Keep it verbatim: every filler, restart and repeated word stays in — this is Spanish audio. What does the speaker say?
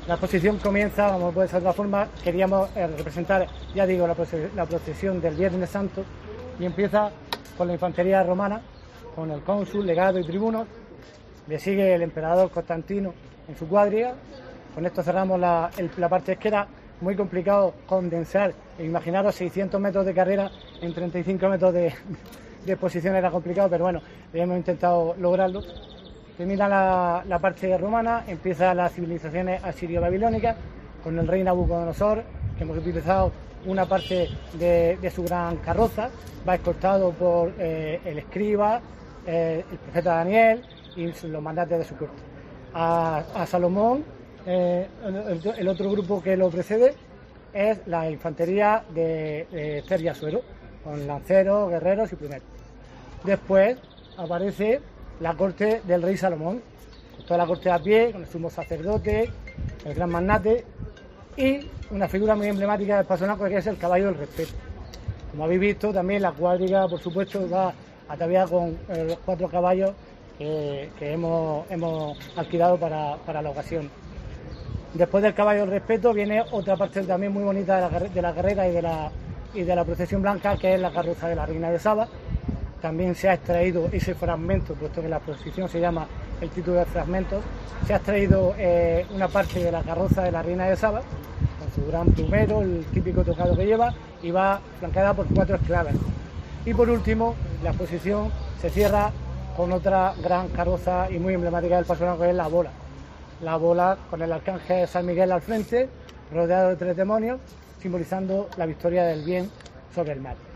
La exposición comienza, como puede ser de otra forma, queríamos eh, representar, ya digo, la, la procesión del Viernes Santo, y empieza con la infantería romana, con el cónsul, legado y tribunos. Le sigue el emperador Constantino en su cuadriga. Con esto cerramos la, el, la parte izquierda. Muy complicado condensar, imaginaros seiscientos metros de carrera en treinta y cinco metros de, de exposición, era complicado, pero bueno, hemos intentado lograrlo. Termina la, la parte romana, empieza las civilizaciones asirio-babilónicas con el rey Nabucodonosor, que hemos utilizado una parte de, de su gran carroza, va escoltado por eh, el escriba, eh, el profeta Daniel y los mandantes de su corte. A, a Salomón, eh, el, el otro grupo que lo precede es la infantería de, de Esther y Asuero, con lanceros, guerreros y primeros. Después aparece la corte del rey Salomón, toda la corte a pie, con el sumo sacerdote, el gran magnate y una figura muy emblemática del personaje, que es el caballo del respeto. Como habéis visto, también la cuadriga, por supuesto, va ataviada con eh, los cuatro caballos que, que hemos, hemos alquilado para, para la ocasión. Después del caballo del respeto viene otra parte también muy bonita de la, de la carrera y de la, y de la procesión blanca, que es la carroza de la reina de Saba. También se ha extraído ese fragmento, puesto que la procesión se llama el título de fragmentos, se ha extraído eh, una parte de la carroza de la reina de Saba, con su gran plumero, el típico tocado que lleva, y va flanqueada por cuatro esclavas. Y por último, la exposición se cierra con otra gran carroza y muy emblemática del personaje, que es la bola. La bola con el arcángel San Miguel al frente, rodeado de tres demonios, simbolizando la victoria del bien sobre el mal.